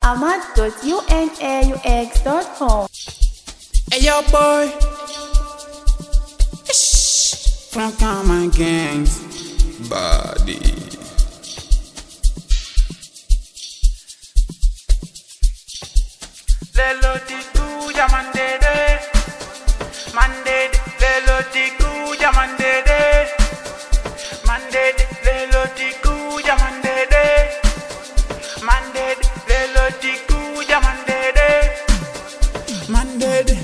ahmad.unaux.com. Hey yo boy, from Common Gangs, body. Lelo tiku ya mandede, mandede. Lelo tiku ya mandede, mandede. Lelo tiku ya mandede, mandede. Lelo tiku ya mandede, mandede.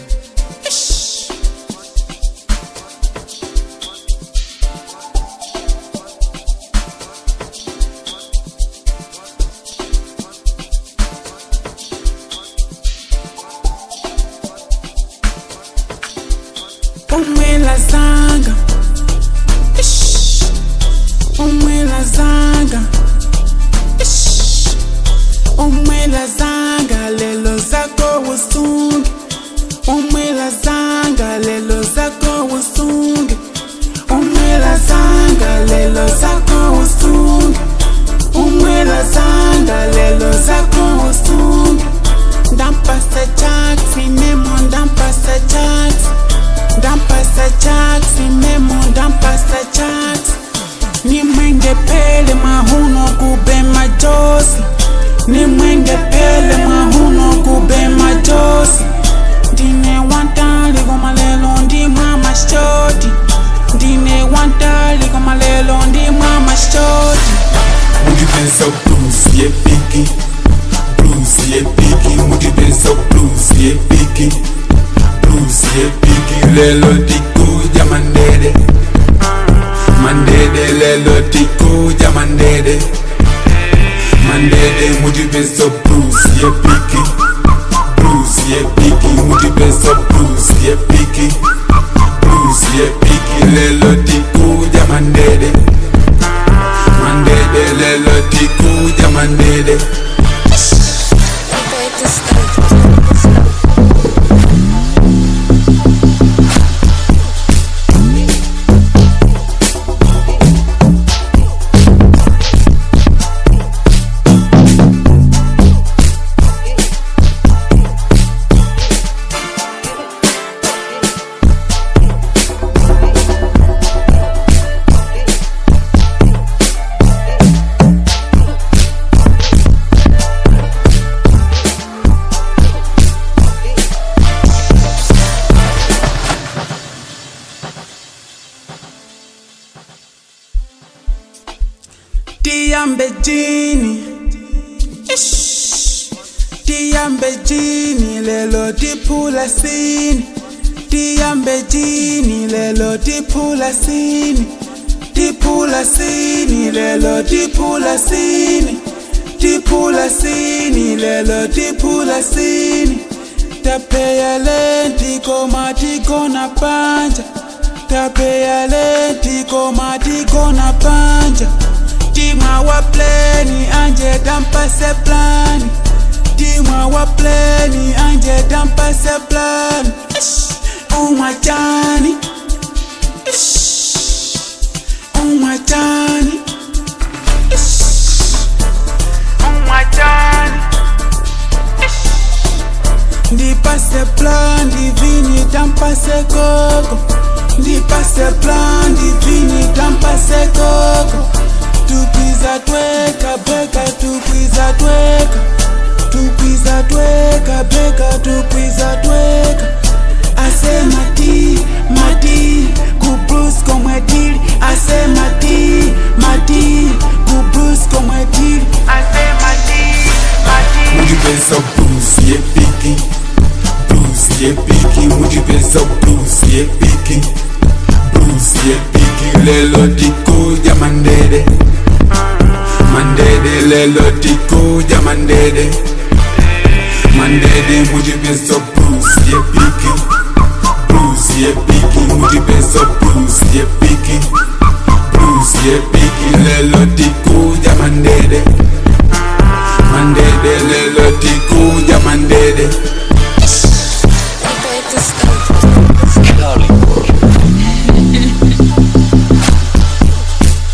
Umwela zanga, umwela zanga, umwela zanga, lelo zako usunge. Umwela zanga, lelo zako usunge. Umwela zanga, lelo zako usunge. Umwela zanga, lelo zako usunge. Dampasa chaks, memo dampasa chaks. Dampasa chaks, memo dampasa chaks. Ni mwenge pele mahuno kube majosi. Ni mwenge pele mahuno kube majosi. Dine wantali goma lelo ndi mama shoti. Dine wantali goma lelo ndi mama shoti. Would you been so blues, yeah, picky. Blues, yeah, picky. Would you been so blues, yeah, picky. Blues, yeah, picky. Lelo tiku ya mandede, mandede. Lelo tiku ya mandede, mandede. Would you been so blues, yeah, picky. Blues, yeah, picky. Would you been so blues, yeah, picky. Blues, yeah, picky. Lelo tiku ya mandede, mandede. Lelo tiku ya mandede. Diambe jini, diambe jini, lelo dipula sini. Diambe jini, lelo dipula sini. Dipula sini, lelo dipula sini. Dipula sini, lelo dipula sini. Tapeya lenti koma tiko na panja. Tapeya lenti koma tiko na panja. Dimwa wa pleni anje dampase plani. Dimwa wa pleni anje dampase plani. Umachani, umachani, umachani. Ndipase plan divini dampase koko. Ndipase plan divini dampase koko. Tukwiza tweka beka, tukwiza tweka. Tukwiza tweka beka, tukwiza tweka. Ase mati, mati, kubrus komwedili. Ase mati, mati, kubrus komwedili. Ase mati, mati. Would you been so blues, yeah, picky. Blues, yeah, picky. Would you been so blues, yeah, picky. Blues, yeah, picky. Lelo tiku ya mandede, mandede. Lelo tiku ya mandede, mandede. Would you been so blues, yeah, picky. Blues, yeah, picky. Would you been so blues, yeah, picky. Blues, yeah, picky. Lelo tiku ya mandede, mandede. Lelo tiku ya mandede.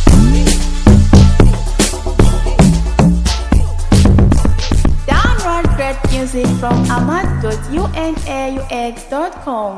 Download great music from ahmad.unaux.com.